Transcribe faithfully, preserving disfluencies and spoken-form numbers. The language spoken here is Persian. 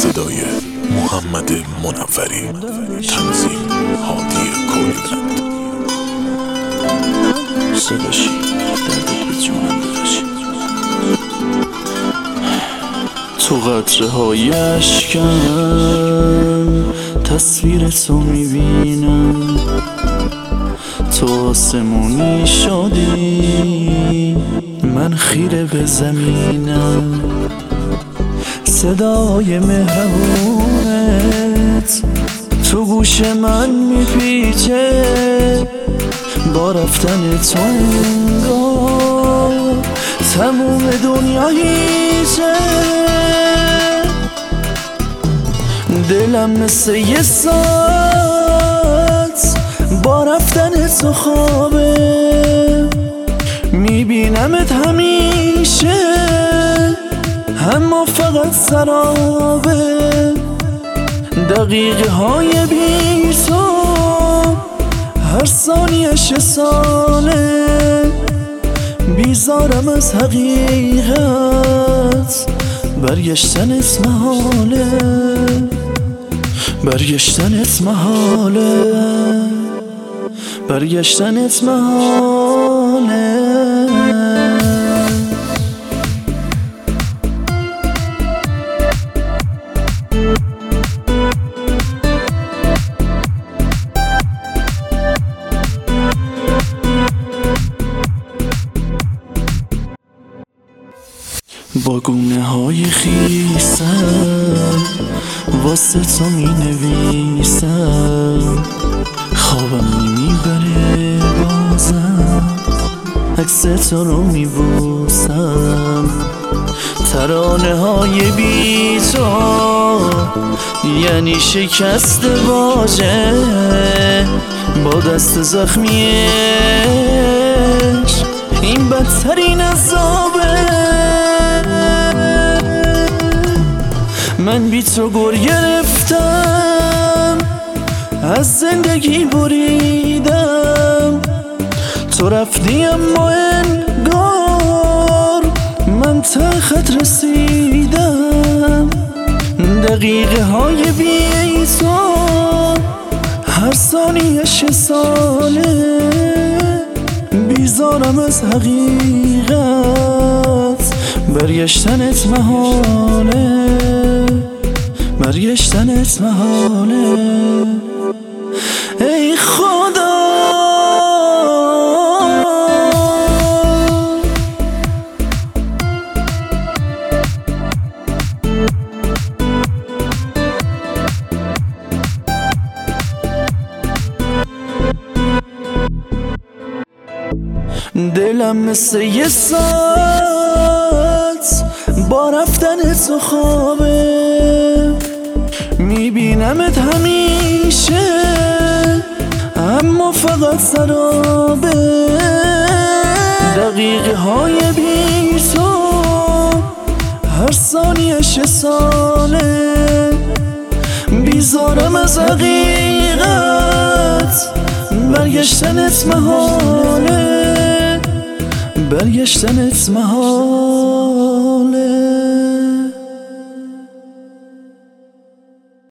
صدای محمد منوری، تنظیم هادی کولیلند. صداشی دردت به جونم داداشی، تو قطره های اشکم تصویر تو میبینم، تو آسمونی شدی من خیره به زمینم، صدای مهربونت تو گوش من میپیچه، با رفتن تو انگار تموم دنیا هیچه، دلم مثل یه ساعت با رفتن تو خوابه، میبینمت همیشه اما فقط سرابه، دقیقه های بی تو هر ثانیه‌ش ساله، بیزارم از حقیقت برگشتنت محاله، برگشتنت محاله، برگشتنت محاله. با گونه های خیسم واسه تو می نویسم، خوابم نمیبره بازم عکس تو رو می بوسم، ترانه های بی تو یعنی شکست واژه، با دست زخمیش این بدترین عذابه، من بی تو گر گرفتم از زندگی بریدم، تو رفتی اما انگار من تا خط رسیدم، دقیقه های بی تو هر ثانیه‌ش ساله، بیزارم از حقیقت برگشتنت محاله، برگشتنت محاله. ای خدا دلم مثل یه ساعت با رفتن تو خوابه، میبینمت همیشه اما فقط سرابه، دقیقه های بی تو هر ثانیه‌ش ساله، بیزارم از حقیقت برگشتنت محاله، برگشتنت محاله.